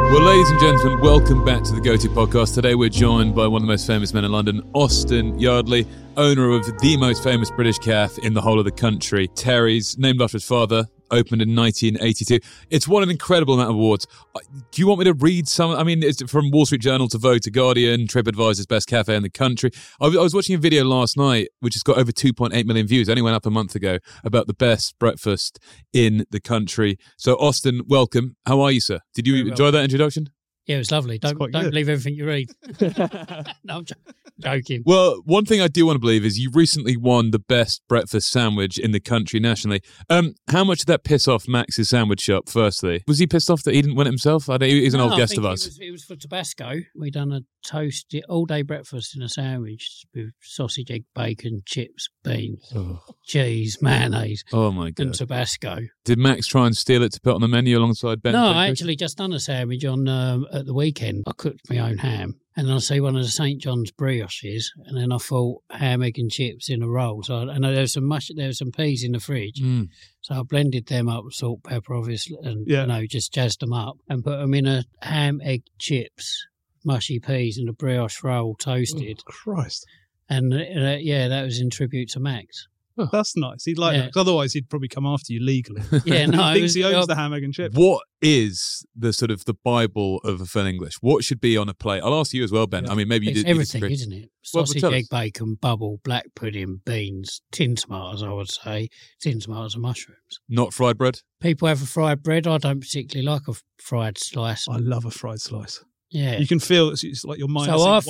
Well, ladies and gentlemen, welcome back to the Go-To Podcast. Today we're joined by one of the most famous men in London, Austin Yardley, owner of the most famous British cafe in the whole of the country, Terry's, named after his father, opened in 1982. It's won an incredible amount of awards. Do you want me to read some? I mean, it's from Wall Street Journal to Vogue to Guardian, TripAdvisor's best cafe in the country. I was watching a video last night, which has got over 2.8 million views. It only went up a month ago, about the best breakfast in the country. So, Austin, welcome. How are you, sir? Did you enjoy that introduction? Yeah, it was lovely. Don't believe everything you read. No, I'm joking. Well, one thing I do want to believe is you recently won the best breakfast sandwich in the country nationally. How much did that piss off Max's sandwich shop, firstly? Was he pissed off that he didn't win it himself? He's an old guest of ours. It was for Tabasco. We done a toast, all-day breakfast in a sandwich with sausage, egg, bacon, chips, beans, cheese, mayonnaise. Oh, my God. And Tabasco. Did Max try and steal it to put on the menu alongside Ben? No, I actually just done a sandwich on at the weekend. I cooked my own ham. And I see one of the St. John's brioches, and then I thought ham, egg, and chips in a roll. So there was some peas in the fridge, so I blended them up with salt, pepper, obviously, and just jazzed them up and put them in a ham, egg, chips, mushy peas, and a brioche roll toasted. Oh, Christ! And that was in tribute to Max. Oh, that's nice. He'd like that, 'cause otherwise he'd probably come after you legally. Yeah, no, he thinks he owns the ham, egg, and chips. What is the sort of the Bible of a full English? What should be on a plate? I'll ask you as well, Ben. Yeah. I mean, maybe it's you did everything, disagree. isn't it? Well, Sausage, tell egg, us. bacon, bubble, black pudding, beans, tin tomatoes, I would say. Tin tomatoes and mushrooms. Not fried bread? People have a fried bread. I don't particularly like a fried slice. I love a fried slice. Yeah. You can feel it's like your mind. So I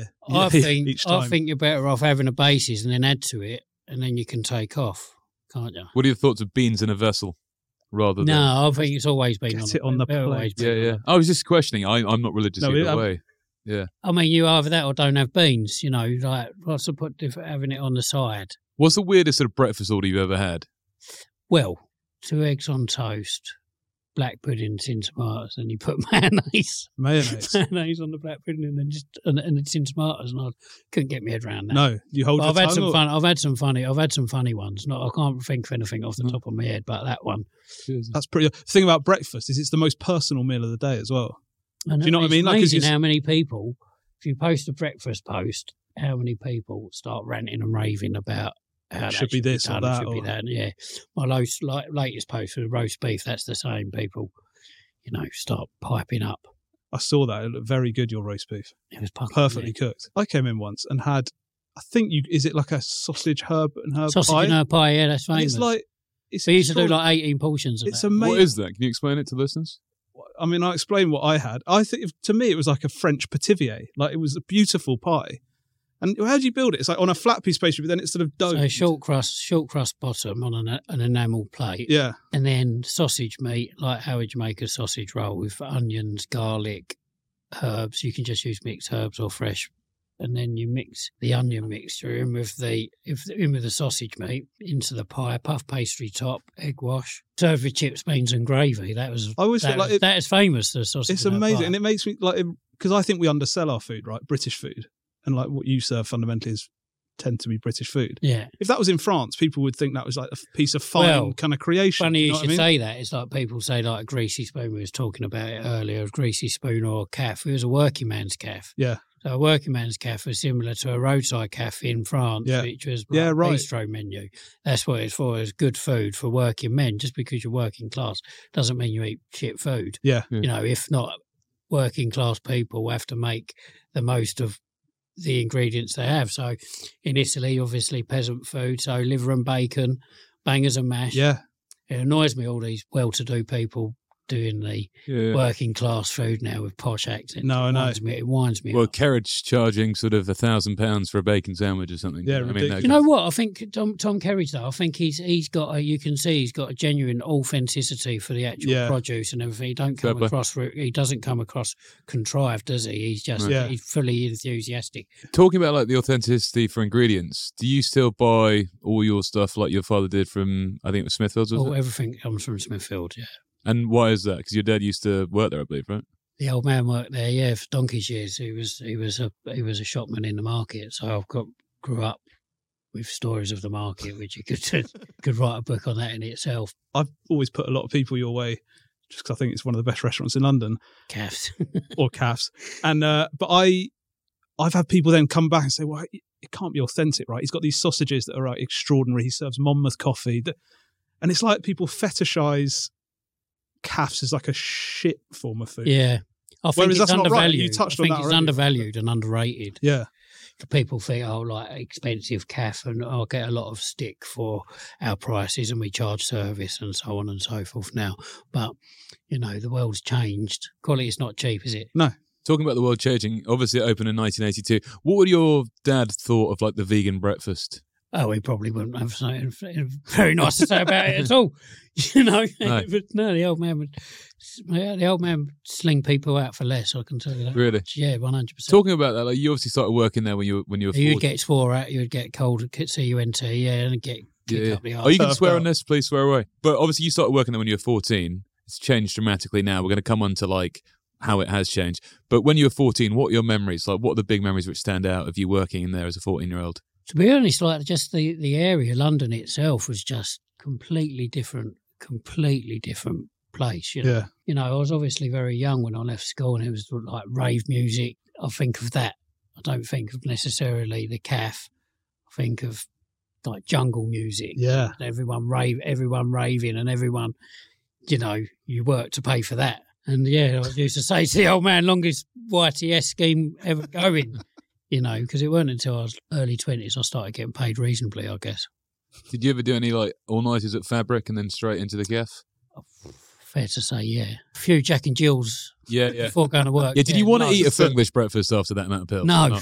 think you're better off having a basis and then add to it, and then you can take off, can't you? What are your thoughts of beans in a vessel rather than... No, I think it's always been Get it on the plate. Yeah. I was just questioning. I'm not religious either way. Yeah. I mean, you either that or don't have beans, like what's the point of having it on the side? What's the weirdest sort of breakfast order you've ever had? Well, 2 eggs on toast, black pudding, tin tomatoes, and you put mayonnaise on the black pudding, and then and the tin tomatoes, and I couldn't get my head around that. No, you hold. I've had some fun. I've had some funny ones. I can't think of anything off the top of my head, but that one. That's pretty. The thing about breakfast is it's the most personal meal of the day as well. Do you know what I mean? It's amazing how many people, if you post a breakfast post, how many people start ranting and raving about how it should be this or that. Should be that. Yeah, my latest post for roast beef. That's the same. People, start piping up. I saw that. It looked very good. Your roast beef. It was perfectly cooked. I came in once and had. I think is it like a sausage herb and herb sausage pie? and herb pie. Yeah, that's famous. We used to do like 18 portions of it's that. amazing. What is that? Can you explain it to listeners? I mean, I'll explain what I had. I think to me it was like a French pativier. Like it was a beautiful pie. And how do you build it? It's like on a flat piece of pastry, but then it's sort of dough. So short crust bottom on an enamel plate. Yeah. And then sausage meat, like how would you make a sausage roll with onions, garlic, herbs. You can just use mixed herbs or fresh. And then you mix the onion mixture in with the sausage meat into the pie, puff pastry top, egg wash, served with chips, beans, and gravy. That is famous. The sausage. It's amazing, and it makes me like because I think we undersell our food, right? British food, and like what you serve fundamentally tend to be British food. Yeah. If that was in France, people would think that was like a piece of fine kind of creation. Funny you should say say that. It's like people say like a greasy spoon. We was talking about it earlier. A greasy spoon or a calf. It was a working man's calf. Yeah. So a working man's cafe was similar to a roadside cafe in France, which was a bistro menu. That's what it's for, is good food for working men. Just because you're working class doesn't mean you eat shit food. Yeah. If not, working class people have to make the most of the ingredients they have. So in Italy, obviously peasant food, so liver and bacon, bangers and mash. Yeah. It annoys me, all these well-to-do people doing the working class food now with posh accents. No, I know. It winds me Well, up. Kerridge charging sort of £1,000 for a bacon sandwich or something. Yeah, you know what? I think Tom Kerridge, though, I think he's got you can see he's got a genuine authenticity for the actual produce and everything. He doesn't come across contrived, does he? He's just he's fully enthusiastic. Talking about like the authenticity for ingredients, do you still buy all your stuff like your father did from, I think it was Smithfields? Everything comes from Smithfield, yeah. And why is that? Because your dad used to work there, I believe, right? The old man worked there, for donkey's years. He was a shopman in the market. So I grew up with stories of the market, which you could write a book on that in itself. I've always put a lot of people your way just because I think it's one of the best restaurants in London. Calves. Or calves. And but I've had people then come back and say, well, it can't be authentic, right? He's got these sausages that are extraordinary. He serves Monmouth coffee. And it's like people fetishize calves as like a shit form of food. Yeah. I think it's undervalued. Right. You touched on that already. It's undervalued and underrated. Yeah. People think, like expensive calf, and I'll get a lot of stick for our prices, and we charge service and so on and so forth now. But, the world's changed. Quality's not cheap, is it? No. Talking about the world changing, obviously it opened in 1982. What would your dad thought of like the vegan breakfast? Oh, he probably wouldn't have something very nice to say about it at all. No. But no, the old man would sling people out for less. I can tell you that. Really? Yeah, 100%. Talking about that, like you obviously started working there when you were 40. You'd get swore at. You'd get cold at CUNT. Yeah, and get kicked up the arse. Oh, you can swear on this. Please swear away. But obviously, you started working there when you were 14. It's changed dramatically now. We're going to come on to like how it has changed. But when you were 14, what are your memories? Like, what are the big memories which stand out of you working in there as a 14-year-old? To be honest, like just the area, London itself was just completely different place. Yeah. I was obviously very young when I left school, and it was like rave music. I think of that. I don't think of necessarily the calf. I think of like jungle music. Yeah. Everyone raving, and everyone, you work to pay for that. And yeah, I used to say to the old man, longest YTS scheme ever going. Because it weren't until I was early 20s I started getting paid reasonably, I guess. Did you ever do any like all-nighters at Fabric and then straight into the gaff? Fair to say, yeah. A few Jack and Jills before going to work. Yeah, did you want to eat a English breakfast after that amount of pills? No.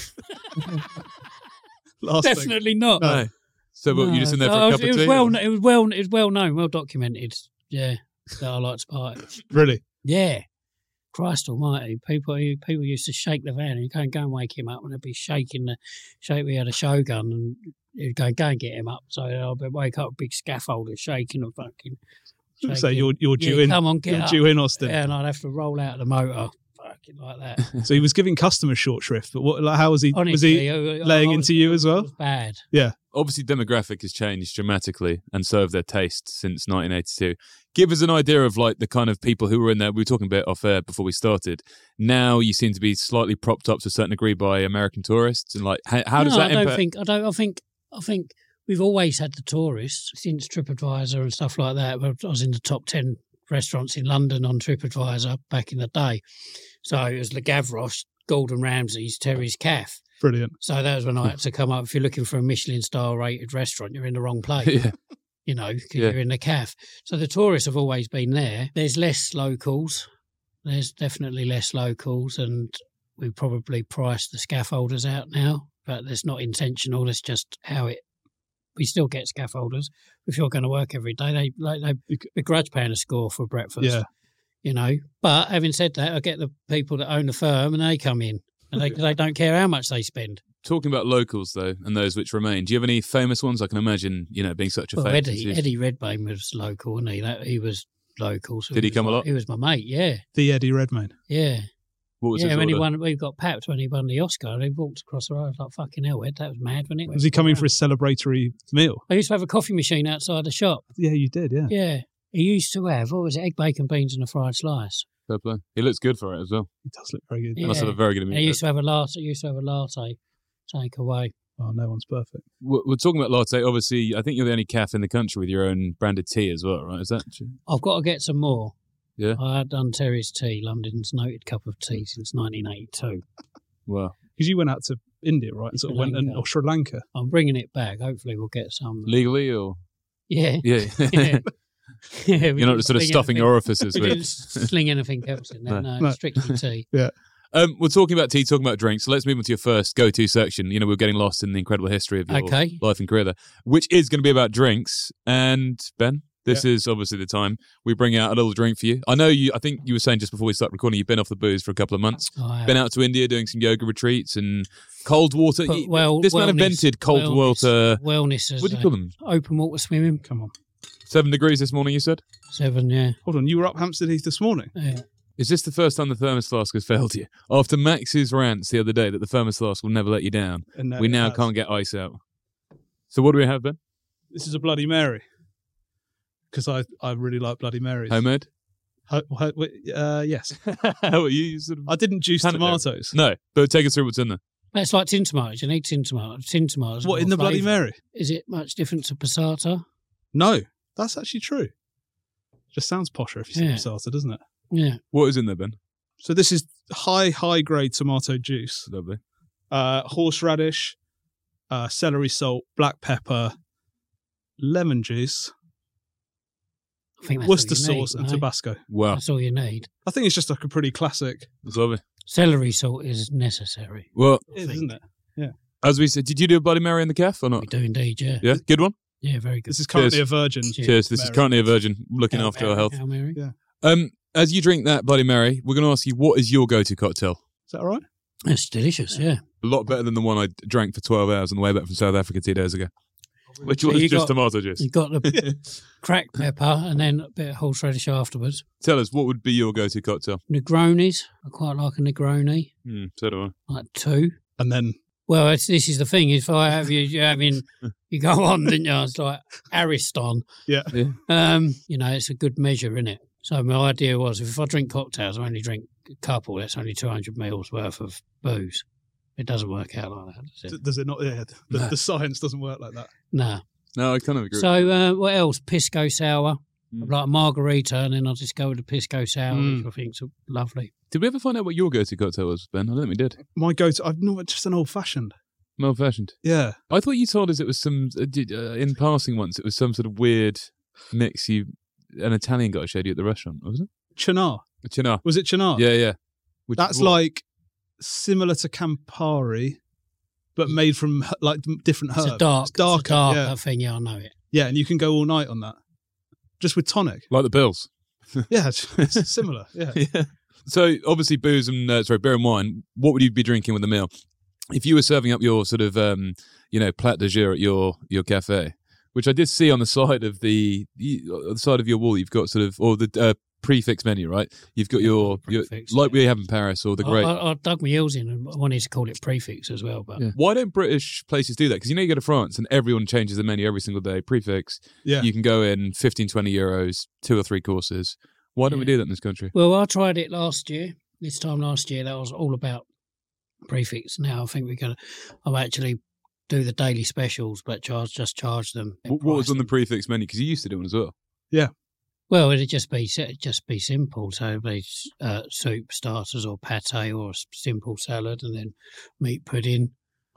Definitely not. No. So what, you just in there for a cup of tea? It was well known, well documented, yeah, that I liked to party. Really? Yeah. Christ almighty, people used to shake the van and go and wake him up, and they'd be shaking we had a show gun, and he'd go and get him up. So I'd wake up a big scaffolder shaking and fucking shaking. So you're due in. Come on, get you're up. Due in, Austin. Yeah, and I'd have to roll out the motor fucking like that. So he was giving customers short shrift, but how was he? Honestly, was he laying into you as well? It was bad. Yeah. Obviously, demographic has changed dramatically, and so have their tastes since 1982. Give us an idea of like the kind of people who were in there. We were talking a bit off air before we started. Now you seem to be slightly propped up to a certain degree by American tourists, and like how does that impact? I think we've always had the tourists since TripAdvisor and stuff like that. I was in the top 10 restaurants in London on TripAdvisor back in the day. So it was Le Gavroche, Gordon Ramsay's, Terry's Calf. Brilliant. So that was when I had to come up. If you're looking for a Michelin star rated restaurant, you're in the wrong place. Yeah. Because you're in the calf. So the tourists have always been there. There's less locals. There's definitely less locals, and we probably price the scaffolders out now, but that's not intentional. That's just how it. We still get scaffolders. If you're going to work every day, they begrudge paying a score for breakfast. Yeah. But having said that, I get the people that own the firm, and they come in, and they don't care how much they spend. Talking about locals, though, and those which remain, do you have any famous ones? I can imagine, being such a famous... Eddie Redmayne was local, wasn't he? He was local. So did he come a lot? He was my mate, yeah. The Eddie Redmayne? Yeah. What was his order? We got papped when he won the Oscar, and he walked across the road. I was like, fucking hell, Ed, that was mad, wasn't it? Was he coming for his celebratory meal? I used to have a coffee machine outside the shop. Yeah, you did, yeah. Yeah. He used to have, what was it, egg, bacon, beans and a fried slice. Fair play. He looks good for it as well. He does look very good. Yeah. Must have a very good immune. He used to have a latte take away. Oh, no one's perfect. We're talking about latte. Obviously, I think you're the only calf in the country with your own branded tea as well, right? Is that true? I've got to get some more. Yeah? I had done Terry's Tea, London's noted cup of tea, since 1982. Wow. Because you went out to India, right? And or Sri Lanka. I'm bringing it back. Hopefully we'll get some. Legally or? Yeah. Yeah. Yeah, you're not just sort of stuffing your orifices we with... didn't sling anything else in there. No. Strictly tea. Yeah. We're talking about tea, talking about drinks. So let's move on to your first go-to section. We're getting lost in the incredible history of your life and career there, which is going to be about drinks. And Ben, this is obviously the time we bring out a little drink for you. I think you were saying just before we start recording, you've been off the booze for a couple of months. Been out to India doing some yoga retreats and cold water. This man invented cold water. Wellness. What do you call them? Open water swimming. Come on. 7 degrees this morning, you said? 7, yeah. Hold on, you were up Hampstead Heath this morning? Yeah. Is this the first time the thermos flask has failed you? After Max's rants the other day that the thermos flask will never let you down, we now can't get ice out. So what do we have, Ben? This is a Bloody Mary. Because I really like Bloody Marys. Homemade? Yes. Well, you sort of I didn't juice Pan it there. tomatoes. no, but take us through what's in there. It's like tin tomatoes. You need tin tomatoes. Tin tomatoes. What, are in more the Bloody flavour. Mary? Is it much different to passata? No, that's actually true. Just sounds posher if you say Yeah. passata, doesn't it? Yeah. What is in there, Ben? So this is high grade tomato juice, Lovely. horseradish, celery salt, black pepper, lemon juice, I think that's Worcester all you sauce, need, and no? Tabasco. Wow, That's all you need. I think it's just like a pretty classic, that's lovely. Celery salt is necessary. Well, isn't it? as we said, did you do a Bloody Mary in the calf or not? We do indeed, yeah. Yeah, good one. Yeah, very good. This is currently Cheers. a virgin. Cheers. This is Mary. currently a virgin looking Hail after Mary, our health. Hail Mary. Yeah. As you drink that Bloody Mary, we're going to ask you what is your go-to cocktail. Is that all right? It's delicious, yeah. A lot better than the one I drank for 12 hours on the way back from South Africa 2 days ago, which So was you just got- tomato juice. You've got the cracked pepper and then a bit of horseradish afterwards. Tell us, what would be your go-to cocktail? Negronis. I quite like a Negroni. So do I. Like 2. And then Well, this is the thing. If I have you go on, didn't you? It's like Ariston. yeah. It's a good measure, isn't it? So my idea was if I drink cocktails, I only drink a couple. That's only 200 mils worth of booze. It doesn't work out like that, does it? Does it not? Yeah. The science doesn't work like that. No. No, I kind of agree. So what else? Pisco sour. Mm. Like a margarita, and then I'll just go with the pisco sour, Mm. which I think's lovely. Did we ever find out what your go-to cocktail was, Ben? I don't think we did. My go-to, I've not just an old-fashioned. Old-fashioned. Yeah. I thought you told us it was some, in passing once, it was some sort of weird mix an Italian guy showed you at the restaurant, wasn't Chinar. it? Chinar. Was it Chinar? Yeah. Which, That's what- like similar to Campari, but made from like different herbs. It's darker yeah. thing. Yeah, I know it. Yeah, and you can go all night on that. Just with tonic. like the Bills. Yeah, it's similar. Yeah. Yeah. So obviously booze and beer and wine. What would you be drinking with the meal? If you were serving up your sort of plat de jour at your cafe, which I did see on the side of the side of your wall, you've got sort of or the prefix menu, right? You've got your Prefix, like yeah. we have in Paris or the great. I dug my heels in and wanted to call it prefix as well, but Yeah. Why don't British places do that? Because you go to France and everyone changes the menu every single day. Prefix. Yeah. You can go in 15, 20 euros, 2 or 3 courses. Why don't we Yeah. do that in this country? well, I tried it last year. This time last year, that was all about prefix. Now I think I'll actually do the daily specials, but charge them. What was on the prefix menu? Because you used to do one as well. Well, it'd just be simple. So it'd be soup, starters, or pate, or a simple salad, and then meat pudding,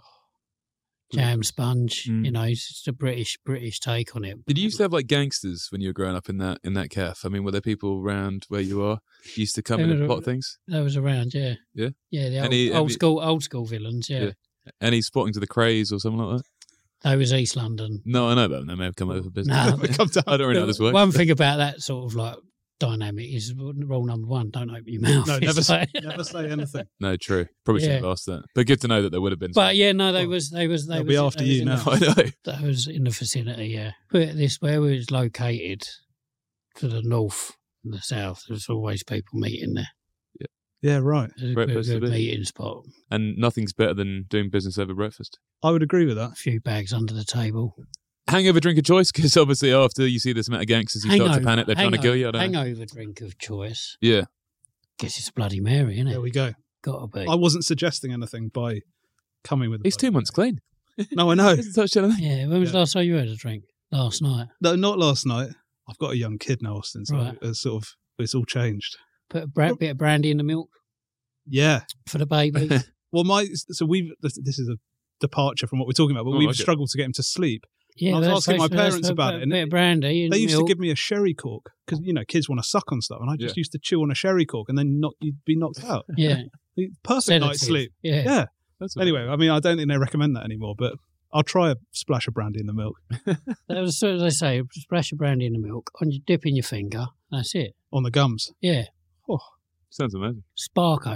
jam sponge. Mm. It's just a British take on it. Did you used to have like gangsters when you were growing up in that cafe? I mean, were there people around where you are used to come in and plot things? That was around, yeah. Yeah? Yeah, the Any- old school villains, yeah. Yeah. Any spotting to the craze or something like that? That was East London. No, I know about them. They may have come over for business. No. Come down. I don't really know how this works. One thing about that sort of like dynamic is rule number 1: don't open your mouth. No, It's never, like- never say anything. No, true. Probably shouldn't Yeah. have asked that. But good to know that there would have been. But yeah, no, they Well, was they'll be after you in now. the- I know. That was in the vicinity, yeah. But where we was located to the north and the south, there's always people meeting there. Yeah, right. It's a Great good, place to good be. meeting spot. And nothing's better than doing business over breakfast. I would agree with that. A few bags under the table. Hangover drink of choice? Because obviously after you see this amount of gangsters, you start to panic. They're trying to kill you. I don't know. Hangover drink of choice. Yeah. Guess it's Bloody Mary, isn't it? There we go. Gotta be. I wasn't suggesting anything by coming with. He's 2 months clean. No, I know. Hasn't touched anything. Yeah, when was Yeah. the last time you had a drink? Last night. No, not last night. I've got a young kid now, Austin. So Right. it's all changed. Put a bit of brandy in the milk Yeah. for the baby. Well, this is a departure from what we're talking about, but Oh, we've okay. struggled to get him to sleep. Yeah, I was that's asking my supposed to- parents about it, and A bit of brandy in They used milk. to give me a sherry cork because kids want to suck on stuff, and I just Yeah. used to chew on a sherry cork, and then you'd be knocked out. Yeah. Perfect Sedative. night's sleep. Yeah. Yeah. That's Anyway, I mean, I don't think they recommend that anymore, but I'll try a splash of brandy in the milk That was as they say, splash of brandy in the milk, on your dip in your finger. That's it. on the gums. Yeah. sounds amazing. Sparko.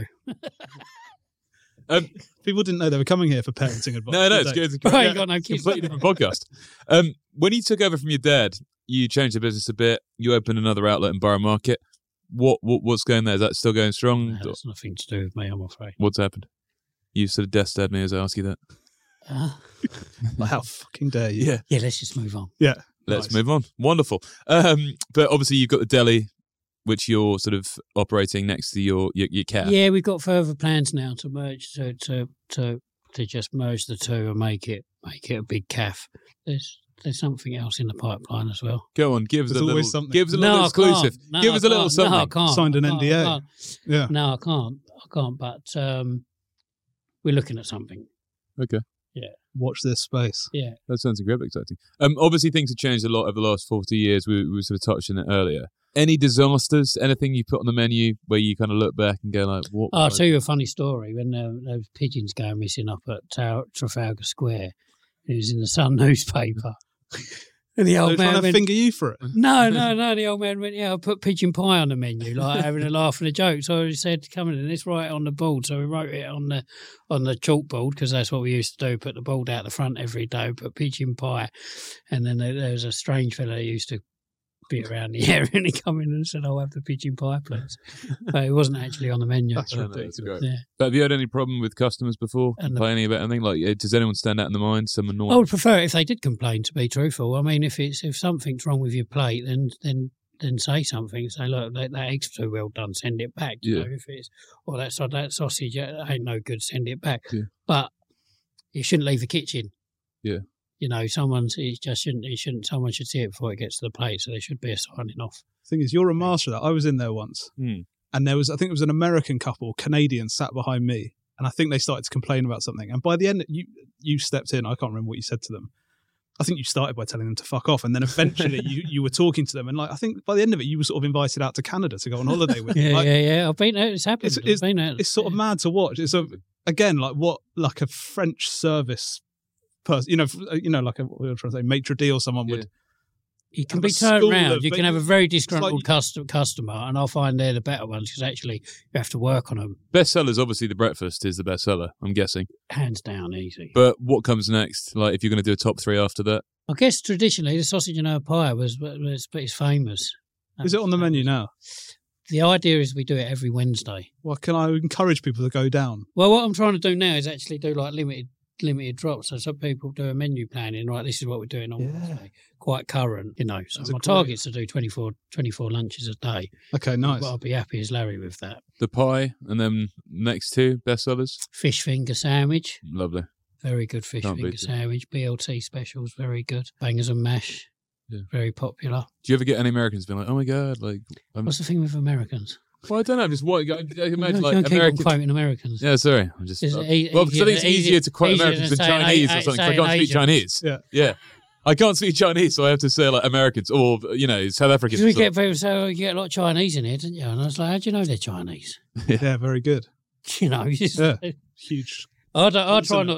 People didn't know they were coming here for parenting advice. No, did it's they? good. It's I great. ain't got no kids. Completely different podcast. When you took over from your dad, you changed the business a bit. You opened another outlet in Borough Market. What's going there? Is that still going strong? No, that's nothing to do with me, I'm afraid. What's happened? You sort of death stared me as I ask you that. Like, how fucking dare you? Yeah, let's just move on. Yeah. Let's Nice. move on. Wonderful. But obviously you've got the deli which you're sort of operating next to your calf. Yeah, we've got further plans now to merge to just merge the two and make it a big calf. There's something else in the pipeline as well. Go on, give us There's a little, always something. give us a little exclusive. No, give us a little something. No, I can't. Signed an I can't, NDA. I can't. Yeah. No, I can't. But we're looking at something. Okay. Watch this space. Yeah. That sounds incredibly exciting. Obviously, things have changed a lot over the last 40 years. We sort of touched on it earlier. Any disasters, anything you put on the menu where you kind of look back and go like, what? I'll tell you a funny story. When there was pigeons going missing up at Trafalgar Square, it was in the Sun newspaper. And the They're old man trying to went, finger you for it. No. The old man went, I put pigeon pie on the menu, like having a laugh and a joke. So he said, come in, and let's write it on the board. So we wrote it on the chalkboard, because that's what we used to do, put the board out the front every day, put pigeon pie. And then there was a strange fellow who used to be around the area, and he come in and said, I'll have the pigeon pie, please. But it wasn't actually on the menu. That's ridiculous. Great. Yeah. But have you had any problem with customers before And complaining about anything? Like, does anyone stand out in the mind? Some I annoying? would prefer it if they did complain, to be truthful. I mean, if something's wrong with your plate, then say something. Say, look, that egg's too well done, send it back. You know, if it's, or that sausage ain't no good, send it back. Yeah. But you shouldn't leave the kitchen. Yeah. You know, someone should see it before it gets to the plate, so there should be a signing off. Thing is, you're a master of that. I was in there once, and I think it was an American couple, Canadian, sat behind me, and I think they started to complain about something. And by the end, you stepped in. I can't remember what you said to them. I think you started by telling them to fuck off, and then eventually you were talking to them, and like I think by the end of it, you were sort of invited out to Canada to go on holiday with them. Yeah. I've been there. It's happened. It's sort of mad to watch. It's again like what like a French service person, like what we were trying to say, maitre d' or someone would. You can be turned around. You can have a very disgruntled customer, and I'll find they're the better ones, because actually you have to work on them. Best seller's obviously the breakfast is the best seller, I'm guessing. Hands down, easy. But what comes next? Like, if you're going to do a top three after that? I guess traditionally the sausage and herb pie is famous. Is it on the menu now? The idea is we do it every Wednesday. Well, can I encourage people to go down? Well, what I'm trying to do now is actually do like limited drops. So some people do a menu planning, right? This is what we're doing on Wednesday. Quite current, you know. So my target's to do 24 lunches a day. Okay, nice. But I'll be happy as Larry with that. The pie, and then next two best sellers? Fish finger sandwich. Lovely. Very good fish finger sandwich. BLT specials, very good. Bangers and mash. Yeah. Very popular. Do you ever get any Americans being like, oh my God, like... What's the thing with Americans? Well, I don't know. Just what I imagine, like American. Keep on quoting Americans. Yeah, sorry. I'm just because I think it's easier to quote Americans than Chinese or something. I can't speak Chinese. Yeah. I can't speak Chinese, so I have to say like Americans or South Africans. We get people say, you get a lot of Chinese in here, didn't you? And I was like, how do you know they're Chinese? Yeah, very good. You know, huge. I try not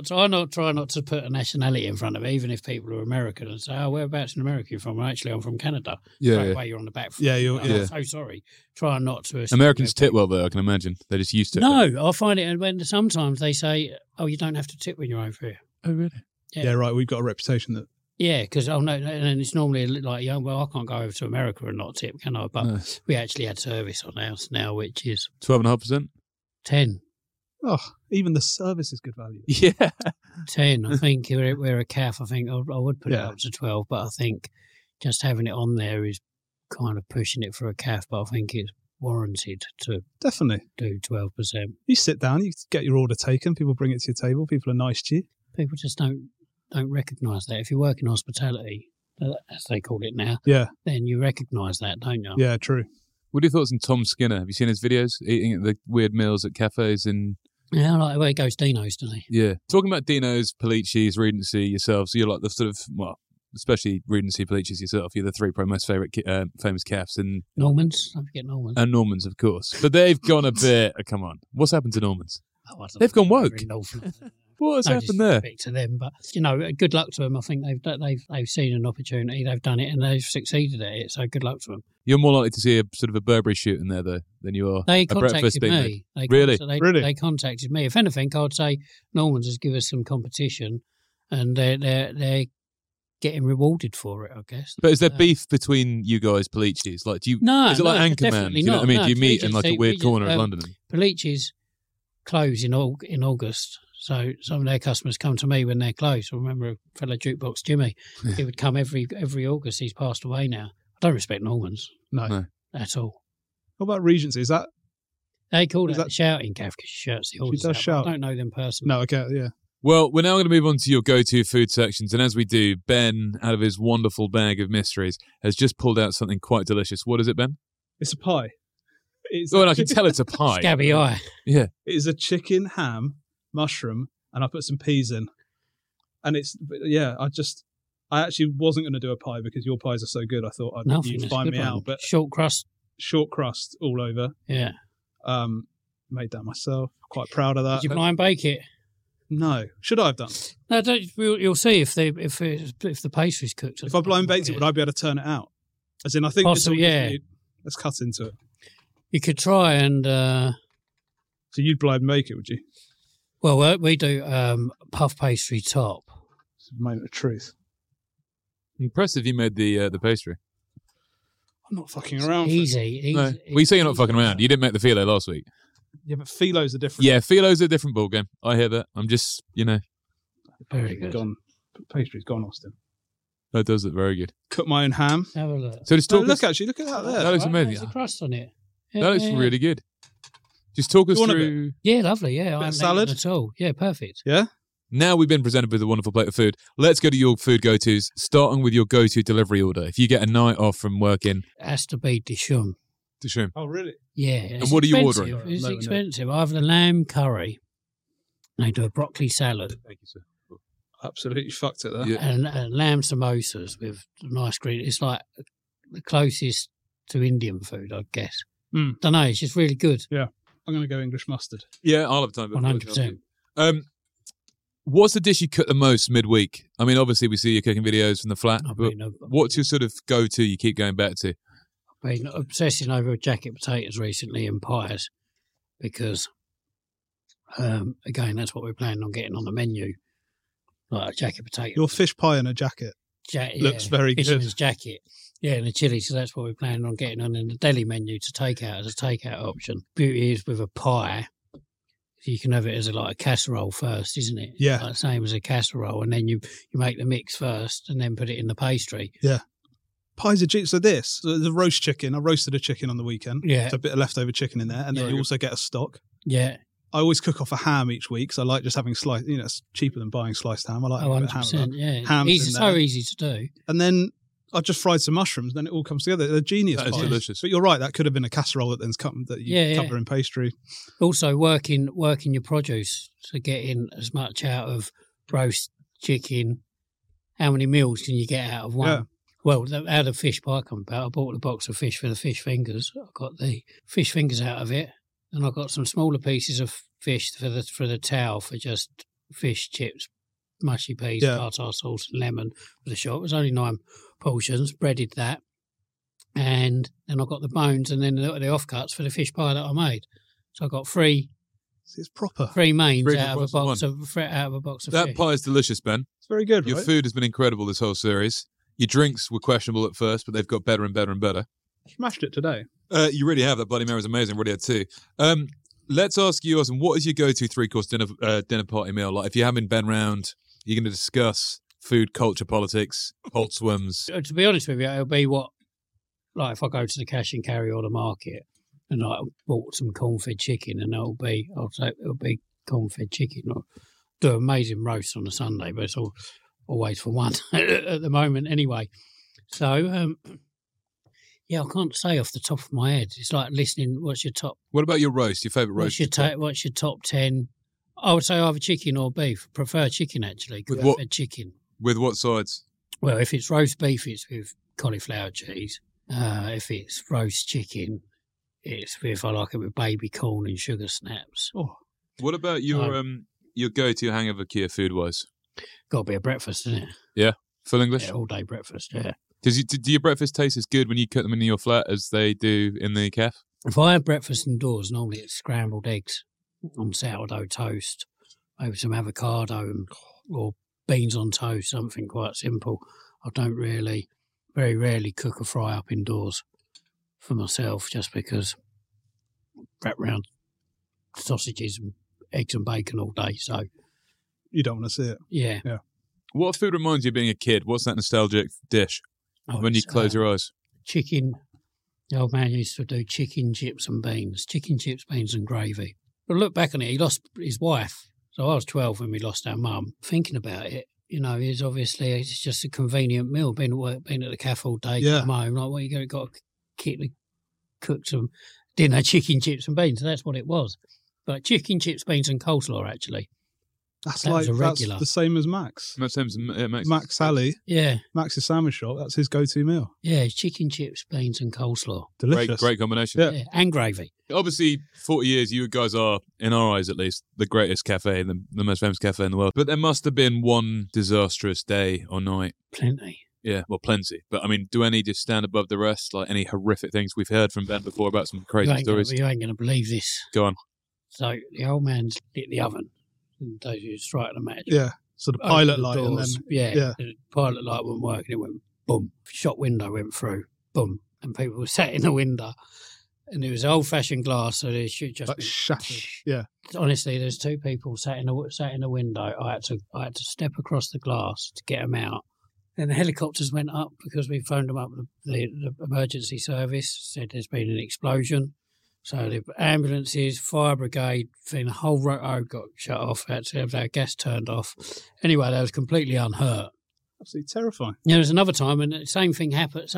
to put a nationality in front of it, even if people are American and say, "Oh, whereabouts in America are you from?" Well, actually, I'm from Canada. Straight away, you're on the back foot. I'm so sorry. Try not to. Americans tip well, though. I can imagine they're just used to it. No, I find it when sometimes they say, "Oh, you don't have to tip when you're over here." Oh, really? Yeah, right. We've got a reputation that. Yeah, because and it's normally like, well, I can't go over to America and not tip, can I? But we actually had service on ours now, which is 12.5%. 10. Oh, even the service is good value. Yeah. 10. I think we're a calf. I think I would put it up to 12, but I think just having it on there is kind of pushing it for a calf, but I think it's warranted to definitely do 12%. You sit down, you get your order taken, people bring it to your table, people are nice to you. People just don't recognise that. If you work in hospitality, as they call it now, then you recognise that, don't you? Yeah, true. What are your thoughts on Tom Skinner? Have you seen his videos eating at the weird meals at cafes in? Yeah, I like the way he goes Dino's, doesn't he? Yeah. Talking about Dino's, Polici's, Regency, yourself, so you're like the sort of, well, especially Regency, Polici's yourself, you're the three probably most famous calves. And Norman's, don't forget Norman's. And Norman's, of course. But they've gone a bit, come on, what's happened to Norman's? They've gone woke. What has happened there? To them, but good luck to them. I think they've seen an opportunity, they've done it, and they've succeeded at it. So good luck to them. You're more likely to see a sort of a Burberry shoot in there though than you are. They a contacted me. Really? They contacted me. If anything, I'd say Norman's has given us some competition, and they're getting rewarded for it, I guess. But is there beef between you guys, Polici's? Like, do you? No, is it like Anchorman? Do you know what I mean? Do you meet in like a weird corner of London? Polici's close in August. So some of their customers come to me when they're closed. I remember a fellow Jukebox Jimmy. He would come every August. He's passed away now. I don't respect Norman's. No. At all. What about Regency? Is that... They call Is it that- shouting calf because she shouts the orders does out, but shout. I don't know them personally. No, okay, yeah. Well, we're now going to move on to your go-to food sections. And as we do, Ben, out of his wonderful bag of mysteries, has just pulled out something quite delicious. What is it, Ben? It's a pie. It's Oh, and I can tell it's a pie. Scabby eye. Yeah. It is a chicken, ham, mushroom, and I put some peas in. And it's, yeah, I actually wasn't going to do a pie because your pies are so good. I thought Nothing. you'd It's find a good me one. out. But Short crust. short crust all over. Yeah. Made that myself. Quite proud of that. Did you blind bake it? No. Should I have done? No, you'll see if the pastry's cooked. If I blind baked it, would I be able to turn it out? As in, I think it's all Possibly, yeah. Let's cut into it. You could try and So you'd blind bake it, would you? well, we do puff pastry top. It's a moment of truth. Impressive you made the pastry. I'm not fucking around. Easy. No. Well, you say you're not fucking around. You didn't make the phyllo last week. Yeah, but philos are different. Yeah, phyllo's a different ballgame. I hear that. I'm just, Very good. Gone. Pastry's gone, Austin. that does look very good. Cook my own ham. Have a look. So just No, talk look, us, actually, look at that there. That looks Right, amazing. There's a crust on it. that looks really good. Just talk us You want a through. Yeah, lovely. Yeah, of I'm salad? at all. Yeah, perfect. Yeah? Now we've been presented with a wonderful plate of food. Let's go to your food go-tos, starting with your go-to delivery order. If you get a night off from working, It has to be Dishum. to shroom. Oh, really? Yeah. And what are you ordering? It's No, no. expensive. I have the lamb curry. They do a broccoli salad Thank you, sir. Absolutely fucked it there. Yeah. and lamb samosas with nice green. It's like the closest to Indian food, I guess. Mm. Don't know. It's just really good. I'm going to go English mustard. Yeah, I'll have time. 100%. What's the dish you cook the most midweek? I mean, obviously we see you cooking videos from the flat, I've but been, what's your sort of go-to you keep going back to? been obsessing over jacket potatoes recently and pies because, again, that's what we're planning on getting on the menu. Like a jacket potato. Your fish pie in a jacket. Looks very good. Fisherman's jacket. Yeah, and the chili, so that's what we're planning on getting on in the deli menu to take out as a takeout option. Beauty is with a pie, you can have it as a casserole first, isn't it? Yeah. Like the same as a casserole, and then you make the mix first and then put it in the pastry. Pies are cheap. So the roast chicken. I roasted a chicken on the weekend. Yeah. So a bit of leftover chicken in there. And then Very you good. also get a stock. Yeah. I always cook off a ham each week. So I like just having sliced, it's cheaper than buying sliced ham. I like Oh, having a bit of ham. 100%. Yeah. Ham's Easy, in so there. easy to do. And then I just fried some mushrooms. Then it all comes together. They're genius That is pies. delicious. But you're right. That could have been a casserole that you cover in pastry. Also, working your produce to get in as much out of roast chicken. How many meals can you get out of one? Yeah. Well, how the fish pie come about, I bought a box of fish for the fish fingers. I got the fish fingers out of it, and I got some smaller pieces of fish for the towel for just fish chips, mushy peas, Yeah. tartar sauce, and lemon for the shop. It was only 9 portions. Breaded that, and then I got the bones and then the offcuts for the fish pie that I made. So I got three It's proper. mains Three out of a for box of That fish. pie is delicious, Ben. It's very good, Your right? food has been incredible this whole series. Your drinks were questionable at first, but they've got better and better and better. Smashed it today. You really have. That Bloody Mary's amazing. Already had 2. Let's ask you, Austin, what is your go-to 3-course dinner party meal? Like, if you're having Ben round, you're going to discuss food, culture, politics, hot swims. To be honest with you, it'll be if I go to the cash and carry or the market and I bought some corn-fed chicken, and it'll be corn-fed chicken. Or do an amazing roast on a Sunday, but it's always for one at the moment anyway. So, yeah, I can't say off the top of my head. It's like listening. What's your top? What about your roast? Your favourite roast? What's your top 10? I would say either chicken or beef. Prefer chicken actually. With what? Corn-fed chicken. With what sides? Well, if it's roast beef, it's with cauliflower cheese. If it's roast chicken, I like it with baby corn and sugar snaps. Oh, What about your go-to hangover cure food-wise? Got to be a breakfast, isn't it? Full English? Yeah, all day breakfast. Yeah. Do your breakfast taste as good when you cook them in your flat as they do in the cafe? If I have breakfast indoors, normally it's scrambled eggs on sourdough toast, maybe some avocado or beans on toast, something quite simple. I don't very rarely cook or fry up indoors for myself, just because wrap round sausages and eggs and bacon all day. So you don't want to see it. yeah. What food reminds you of being a kid? What's that nostalgic dish when you close your eyes? Chicken The old man used to do chicken, chips and beans, and gravy. But look back on it, he lost his wife. So I was 12 when we lost our mum. Thinking about it, it's just a convenient meal. Been at work, been at the cafe all day, come home. Like, well, you got to cook some dinner, chicken, chips and beans. So that's what it was. But chicken, chips, beans and coleslaw, actually. That's regular. The same as Max. Max Sally. Yeah. Max's sandwich shop. That's his go-to meal. Yeah, chicken, chips, beans and coleslaw. Delicious. Great combination. Yeah. And gravy. Obviously, 40 years, you guys are, in our eyes at least, the greatest cafe, the most famous cafe in the world. But there must have been one disastrous day or night. Plenty. Yeah, well, plenty. But, I mean, do any just stand above the rest? Like any horrific things we've heard from Ben before about some crazy stories? You ain't going to believe this. Go on. So the old man's lit the oven. And they used straight at the match. Yeah. So the pilot light and then... Yeah. The pilot light wasn't working. It went boom. Shop window went through. Boom. And people were sat in the window. And it was old-fashioned glass, so they should just... Like shattered. Yeah. Honestly, there's two people sat in the window. I had to step across the glass to get them out. Then the helicopters went up because we phoned them up. The emergency service said there's been an explosion. So the ambulances, fire brigade, the whole road got shut off. Had to have their gas turned off. Anyway, they was completely unhurt. Absolutely terrifying. There was another time when the same thing happened.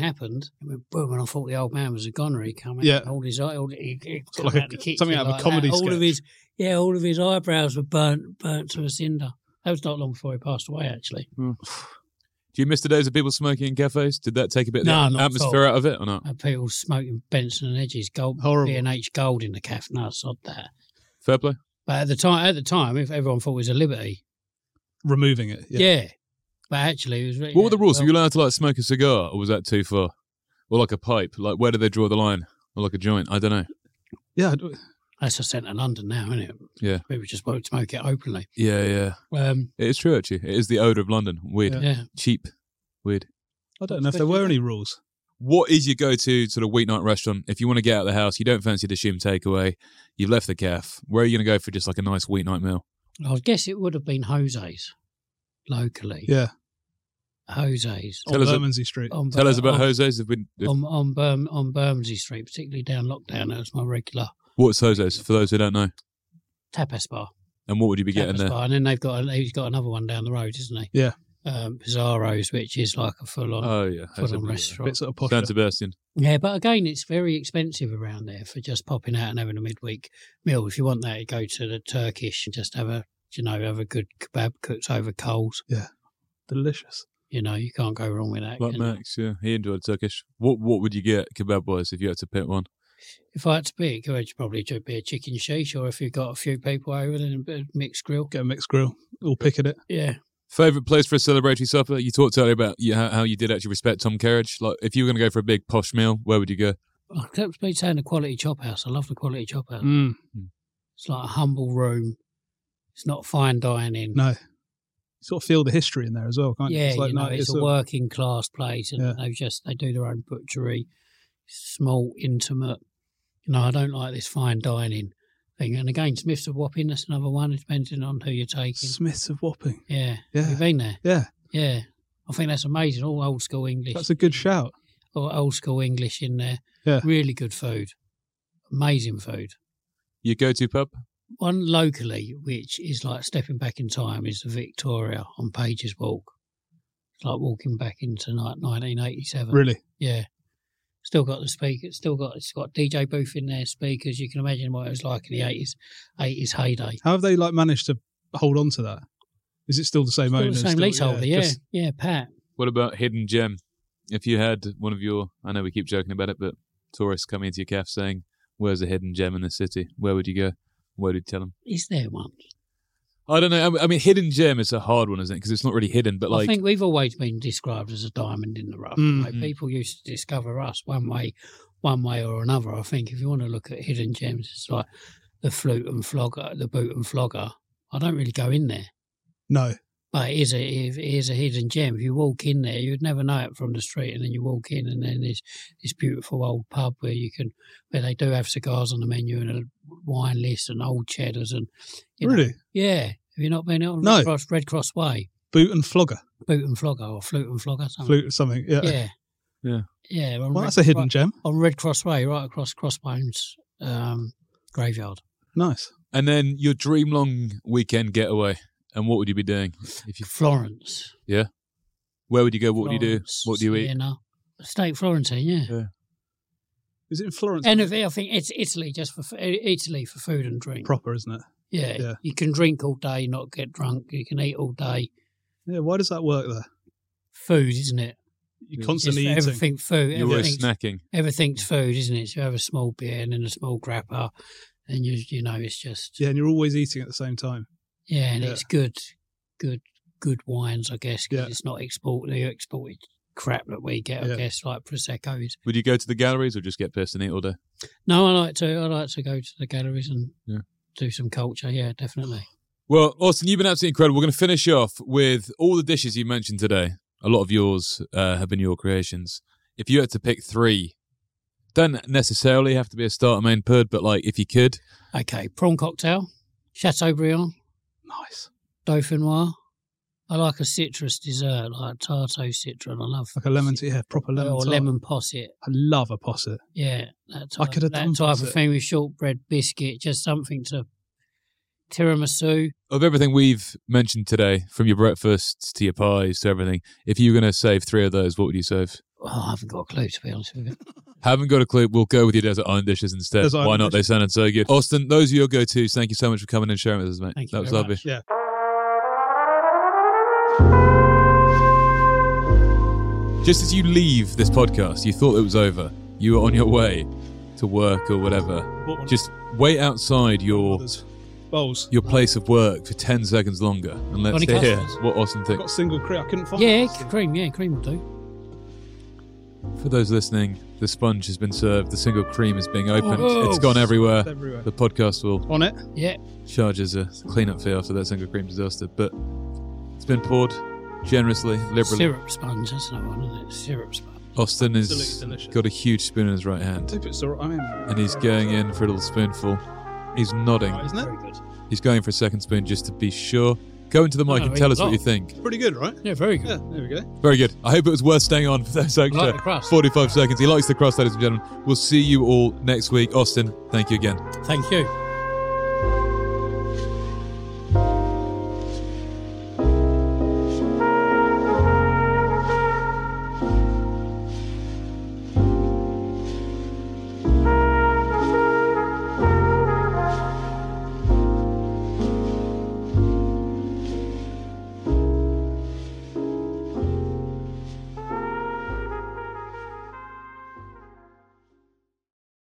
It went boom, and I thought the old man was a goner. He come out, yeah. he come out the kitchen, something out of a comedy sketch. All of his eyebrows were burnt to a cinder. That was not long before he passed away, actually. Mm. Do you miss the days of people smoking in cafes? Did that take a bit of the atmosphere out of it or not? People smoking Benson and Hedges B&H Gold in the cafe. No, sod that. Fair play. But at the time, if everyone thought it was a liberty, removing it. Yeah. But actually, it was really. What were the rules? Were you allowed to smoke a cigar, or was that too far? Or like a pipe? Like where did they draw the line? Or like a joint? I don't know. Yeah. That's the centre of London now, isn't it? Yeah. People just won't smoke it openly. Yeah. It is true, actually. It is the odour of London. Weird. Yeah. Cheap. Weird. I don't know if there were any rules. What is your go-to sort of weeknight restaurant? If you want to get out of the house, you don't fancy the shim takeaway, you've left the cafe, where are you going to go for just like a nice weeknight meal? I guess it would have been Jose's, locally. Yeah. Jose's. On Bermondsey Street. Tell us about Jose's. On Bermondsey Street, particularly down lockdown, that was my regular. What's Jose's, for those who don't know? Tapas bar. And what would you be getting there? Bar. And then he's got another one down the road, isn't he? Yeah. Pizarro's, which is like a full-on restaurant. Bit sort of posh. San Sebastian. Yeah, but again, it's very expensive around there for just popping out and having a midweek meal. If you want that, you go to the Turkish and just have a good kebab cooked over coals. Yeah, delicious. You can't go wrong with that. Like Max, yeah, he enjoyed Turkish. What would you get kebab-wise if you had to pick one? If I had to pick, it would probably be a chicken sheesh, or if you've got a few people over, then a bit of mixed grill. Get a mixed grill. All picking it. Yeah. Favourite place for a celebratory supper? You talked earlier about how you did actually respect Tom Kerridge. Like, if you were going to go for a big posh meal, where would you go? I'd be saying the Quality Chop House. I love the Quality Chop House. Mm. It's like a humble room. It's not fine dining. No. You sort of feel the history in there as well, can't you? Yeah, it's a working class place, and they do their own butchery. Small, intimate. I don't like this fine dining thing. And again, Smiths of Wapping, that's another one, depending on who you're taking. Smiths of Wapping? Yeah. Have you been there? Yeah. Yeah. I think that's amazing. All old school English. That's a good shout. All old school English in there. Yeah. Really good food. Amazing food. Your go-to pub? One locally, which is like stepping back in time, is the Victoria on Pages Walk. It's like walking back into 1987. Really? Yeah. Still got the speaker. It's got DJ booth in there, speakers. You can imagine what it was like in the 80s heyday. How have they managed to hold on to that? Is it still the same owner? The same leaseholder, yeah, Pat. What about Hidden Gem? If you had one of your, I know we keep joking about it, but tourists coming into your cafe saying, "Where's a hidden gem in the city?" Where would you go? Where would you tell them? Is there one? I don't know. I mean, hidden gem is a hard one, isn't it? Because it's not really hidden, but I think we've always been described as a diamond in the rough. Mm-hmm. People used to discover us one way or another. I think if you want to look at hidden gems, it's like the Flute and Flogger, the Boot and Flogger. I don't really go in there. No. But it is a hidden gem. If you walk in there, you'd never know it from the street, and then you walk in, and then there's this beautiful old pub where they do have cigars on the menu and a wine list and old cheddars and really, yeah. Have you not been out on Red Cross Way? Boot and Flogger. Boot and Flogger or Flute and Flogger. Flute something, yeah. Yeah. Yeah. Well, that's a hidden gem. On Red Cross Way, right across Crossbones graveyard. Nice. And then your dream long weekend getaway. And what would you be doing? If you Florence. Yeah. Where would you go? What would you do? What do you eat? Siena. Steak Florentine, yeah. Is it in Florence? And I think it's Italy, Italy for food and drink. Proper, isn't it? Yeah. You can drink all day, not get drunk. You can eat all day. Yeah, why does that work there? Food, isn't it? You're constantly It's eating. everything food. You're always snacking. Everything's food, isn't it? So you have a small beer and then a small grappa, and you know it's just Yeah, and you're always eating at the same time. yeah, and it's good wines, I guess. 'Cause Yeah. it's not exported crap that we get, I guess, like Prosecco's. Would you go to the galleries or just get pissed and eat all day? No, I like to go to the galleries and Yeah. do some culture. Yeah, definitely. Well, Austin, you've been absolutely incredible. We're going to finish off with all the dishes you mentioned today. A lot of yours have been your creations. If you had to pick 3, don't necessarily have to be a starter main pud, but like if you could. Okay, prawn cocktail, Chateaubriand, Nice. Dauphinoise. I like a citrus dessert, like Tarto citron. I love Like a lemon tea, proper lemon or tart. lemon posset. I love a posset. Yeah, that type, could have that done type posset. of thing with shortbread biscuit, just something to tiramisu. Of everything we've mentioned today, from your breakfasts to your pies to everything, if you were going to save 3 of those, what would you save? Oh, I haven't got a clue, to be honest with you. Haven't got a clue. We'll go with your desert island dishes instead. Desert Why island not? They sounded so good. Austin, those are your go-tos. Thank you so much for coming and sharing with us, mate. Thank you That was very lovely. much. Yeah. Just as you leave this podcast, you thought it was over. You were on your way to work or whatever. What one? Just wait outside your bowls. place of work for 10 seconds longer and let's Got any hear custards? what Austin Got thinks. single cream. I couldn't find Yeah, it. cream will do. For those listening, the sponge has been served. The single cream is being opened. Oh. It's gone everywhere. It's everywhere. The podcast will On it. Yeah, charge us a clean-up fee after that single cream disaster. But it's been poured generously, liberally. syrup sponge, that's not one, isn't it? Syrup sponge. Austin has Absolutely delicious. got a huge spoon in his right hand. Hope it's all right. And he's going in for a little spoonful. He's nodding. Right, isn't it? Very good. He's going for a second spoon just to be sure. Go into the mic No, and tell us what you he's think. Pretty good, right? Yeah, very good. Yeah, there we go. Very good. I hope it was worth staying on for those I like extra the crust. 45 seconds. He likes the crust, ladies and gentlemen. We'll see you all next week. Austin, thank you again. Thank you.